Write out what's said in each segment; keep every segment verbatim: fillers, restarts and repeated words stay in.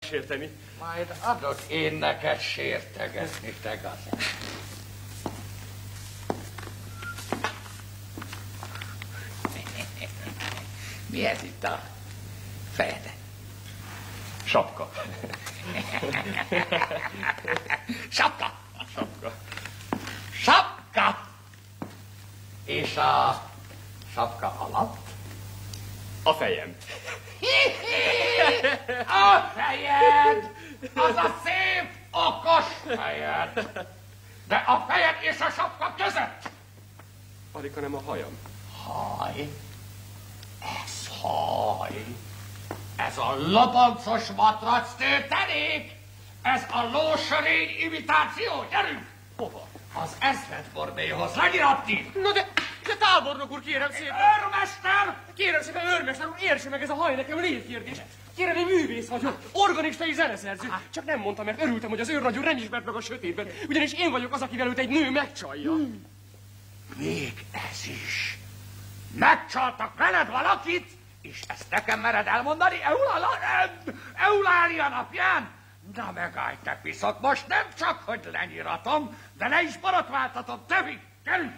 megsérteni. Majd adok én neked sértegetni, te gazán. Mi ez itt a fejeden? Sapka. Sapka! Sapka. Sapka! És a sapka alatt? A fejem. A fejed! Az a szép, okos fejed! De a fejed és a sapka között? Alig, hanem a hajam. Haj? Ez haj? Ez a lopancos matrac tőtelék? Ez a lósörény imitáció? Gyerünk! Hova? Az ezredbornéhoz lenyiratni! Na de, de tábornok úr, kérem szépen! Őrmester! Kérem szépen, őrmester úr, értse meg, ez a haj nekem létkérdés. Kérem, én művész vagyok, organista és zeneszerző. Csak nem mondtam, mert örültem, hogy az őrnagy úr nem ismert meg a sötétben. Ugyanis én vagyok az, akivel őt egy nő megcsalja. Hmm. Még ez is. Megcsaltak veled valakit, és ezt nekem mered elmondani Eulália napján? Na megállj, te piszok, most nem csak, hogy lenyiratom, de le is borotváltatom, tevik, kerülj!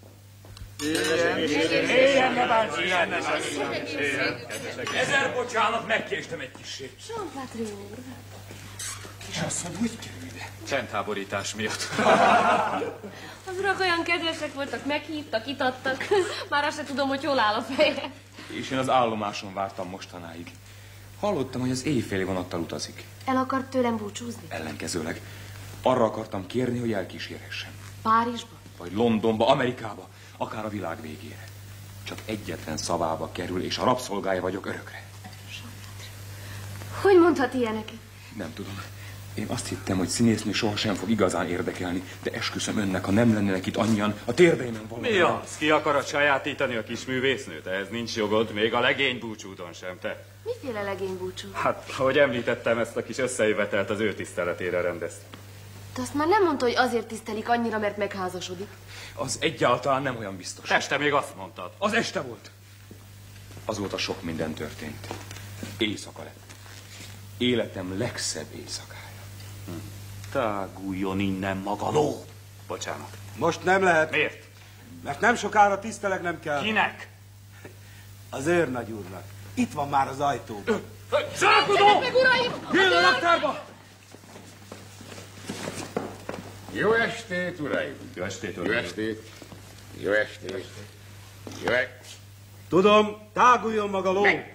Éljen, ne báncsi, éljen, ne Ezer bocsánat, megkéstem egy kissé. Champlatry úr. Kisasszony, hogy kerül ide? Csendháborítás miatt. Az urak olyan kedvesek voltak, meghívtak, itattak. Már azt se tudom, hogy hol áll a feje. És én az állomáson vártam mostanáig. Hallottam, hogy az éjféli vonattal utazik. El akart tőlem búcsúzni? Ellenkezőleg. Arra akartam kérni, hogy elkísérhessem. Párizsba? Vagy Londonba, Amerikába, akár a világ végére. Csak egyetlen szavába kerül, és a rabszolgája vagyok örökre. Hogy mondhat ilyeneket? Nem tudom. Én azt hittem, hogy színésznő sohasem fog igazán érdekelni, de esküszöm önnek, ha nem lennének itt annyian, a térdeimen valami. Mi az? Ki akarod sajátítani a kis művésznőt? Ehhez nincs jogod, még a legény búcsúdon sem, te. Miféle legény búcsú? Hát, ahogy említettem, ezt a kis összejövetelt az ő tiszteletére rendezte. De azt már nem mondta, hogy azért tisztelik annyira, mert megházasodik. Az egyáltalán nem olyan biztos. Este még azt mondtad. Az este volt. Azóta sok minden történt. Éjszaka lett. Életem legszebb éjszakája. Hm. Táguljon innen maga ló. Bocsánat. Most nem lehet. Miért? Mert nem sokára tisztelegnem kell. Kinek? Az őrnagy úrnak. Itt van már az ajtóban. Zsákodó! Meg, uraim! Jön a raktárba! Jó estét, uraim! Jó estét, Jó estét! Jó estét! Jó estét! Tudom, táguljon maga ló. Meg.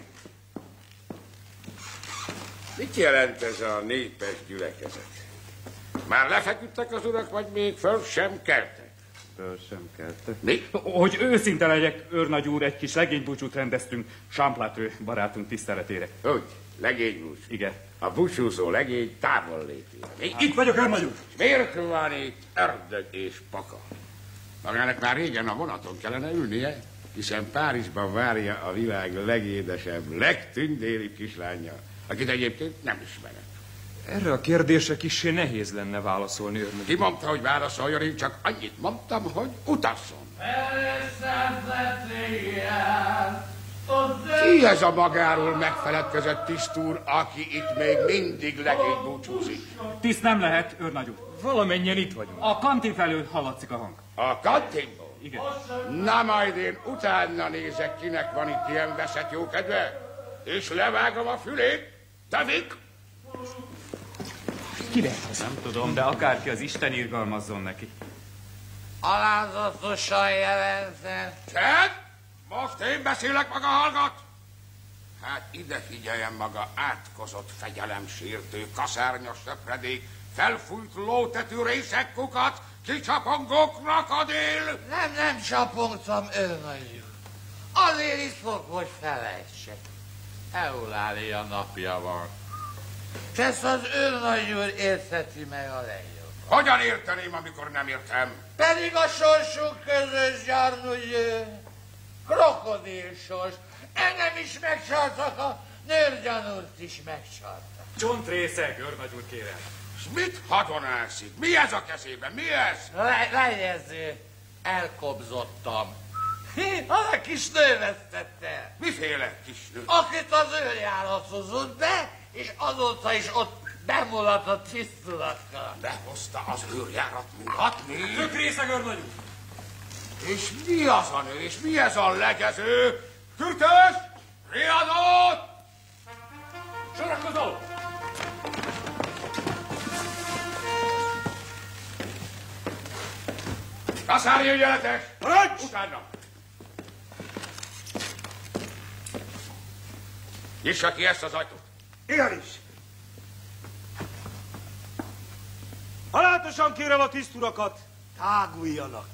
Mit jelent ez a népes gyülekezet? Már lefeküdtek az urak, vagy még föl sem keltek? Föl sem keltek. Mi? Hogy őszinte legyek, őrnagy úr, egy kis legénybúcsút rendeztünk Champlatry barátunk tiszteletére. Hogy? Legénybúcsú? Igen. A búcsúzó legény távol lépére. Mi? Itt vagyok, őrnagy úr. Miért van itt ördög és paka? Magának már régen a vonaton kellene ülnie, hiszen Párizsban várja a világ legédesebb, legtündéribb kislánya, akit egyébként nem ismerek. Erre a kérdésre kissé nehéz lenne válaszolni, őrnagy. Ki mondta, hogy válaszoljon, én csak annyit mondtam, hogy utazzon. Ki ez a magáról megfeledkezett tisztúr, aki itt még mindig legény búcsúzik? Tiszt nem lehet, őrnagy úr. Valamennyien itt vagyunk. A kantin felől hallatszik a hang. A kantinból? Igen. Na majd én utána nézek, kinek van itt ilyen veszett jókedve, és levágom a fülét. Tevik! Ki lehet az? Nem tudom, de akárki az Isten irgalmazzon neki. Alázatosan jelentem. Csend! Most én beszélek, maga hallgat! Hát ide figyeljen maga, átkozott fegyelemsértő, kaszárnyas söpredék, felfújt lótetű részekkukat, kicsapongó krokodil! Nem, nem csapongtam, őrnagy. Azért iszok, hogy felejtsek. Eulália napja van. És ezt az őrnagy úr értheti meg a legjobban. Hogyan érteném, amikor nem értem? Pedig a sorsunk közös, Gyarnúgy, krokodilsors. Engem is megcsaltak, a nőrgyanúrt is megcsaltak. Csontrészek, őrnagy úr, kérem. S mit hadonászik? Mi ez a kezében? Mi ez? Le, lejjező, elkobzottam. Az a kis nő vesztette. Miféle kisnő? Akit az őrjárat hozott be, és azóta is ott bemuladt a tisztulatka. Behozta az őrjárat mulatni. Tükrészeg, őrnagy úr! És mi az a nő, és mi ez a legező? Kürtös! Riadót! Sorakozó! Kaszári ügyeletes! Parancs! Utána! Nyissa ki ezt az ajtót! Igenis! Halátosan kérem a tiszturakat, táguljanak!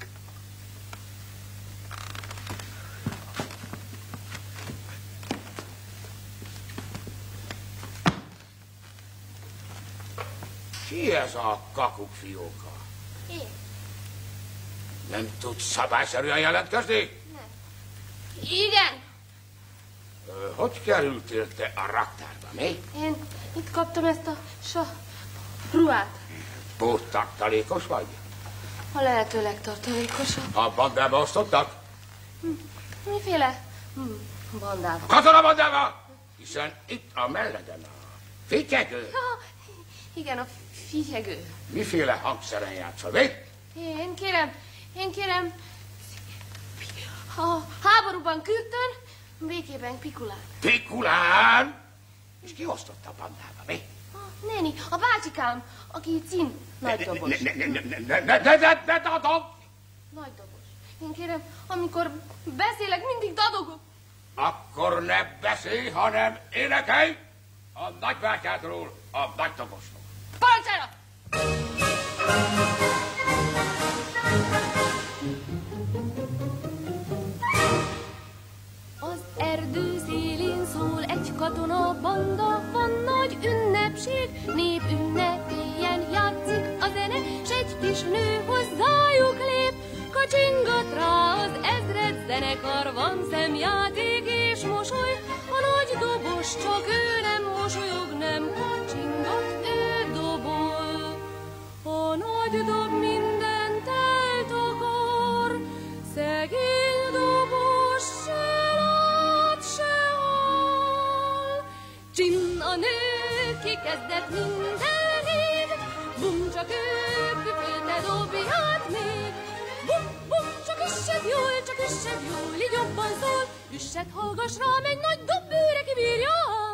Ki ez a kakukfióka? Én? Nem tudsz szabályszerűen jelentkezni? Igen. Ö, Hogy kerültél te a raktárba, mi? Én itt kaptam ezt a sa... ruhát. Póttartalékos vagy? A lehető legtartalékosabb. A bandába osztottak? Miféle hm, bandával? Katonabandába! Hiszen itt a melleden a fityegő. Ja, igen, a figyegő. Miféle hangszeren játszol, mi? Én kérem, én kérem, a háborúban kürtön, békében pikulán. Pikulán! És ki osztotta a bandába, mi? A néni, a bácsikám, aki cín nagy dobos. Ne, ne, ne, ne, ne, ne, ne, ne, ne dadog! Nagy dobos. Én kérem, amikor beszélek, mindig dadogok. Akkor ne beszélj, hanem énekelj a nagybátyádról, a nagy dobosról. Parancsára! Az erdő szélén szól egy katona banda, van nagy ünnepség, nép ünnepélyen játszik a zene, s egy kis nő hozzájuk lép, kacsingat rá az ezred zenekar, van szemjáték és mosoly, a nagy dobos csak ő nem mosolyog, nem kacsingat, ő dobol. A nagy dob mindent eltakar, szegény dobos se lát, se hall. Csin a nő kikezdett mindenig, bum, csak ő küfölte dobját még. Bum, bum, csak üssed jól, csak üssed jól, így jobban szól, üssed, hallgass rám, egy nagy dob bőre kibírjam.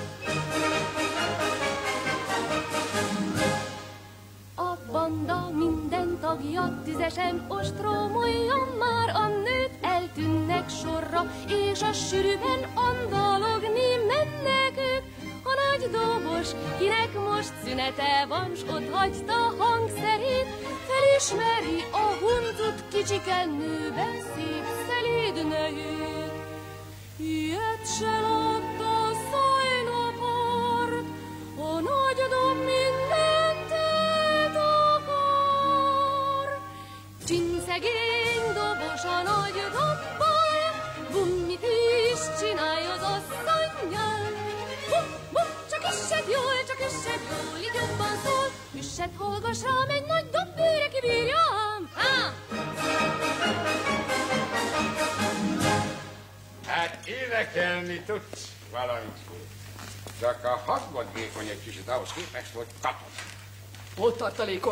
A banda minden tagja tüzesen ostromolja, már a nőt eltűnnek sorra, és a sűrűben andalogni mennek ők. A nagy dobos, kinek most szünete van, s ott hagyta hangszerét, felismeri a huncut kicsike nőben szép szelíd nejét. Ilyet se látta a szajnapart, a nagy dob mindent eltakar. Csin szegény dobos a nagy dobbal, bum, mit is csinálj az asszonnyal. Bum, bum, csak üssed jól, csak üssed jól, így jobban szól, üssed, hallgass rám, egy nagy dob bőre kibírjam. Ha! Hát énekelni tudsz valamit. Csak a hangod vékony egy kicsit ahhoz képest, hogy katona. Póttartalékos.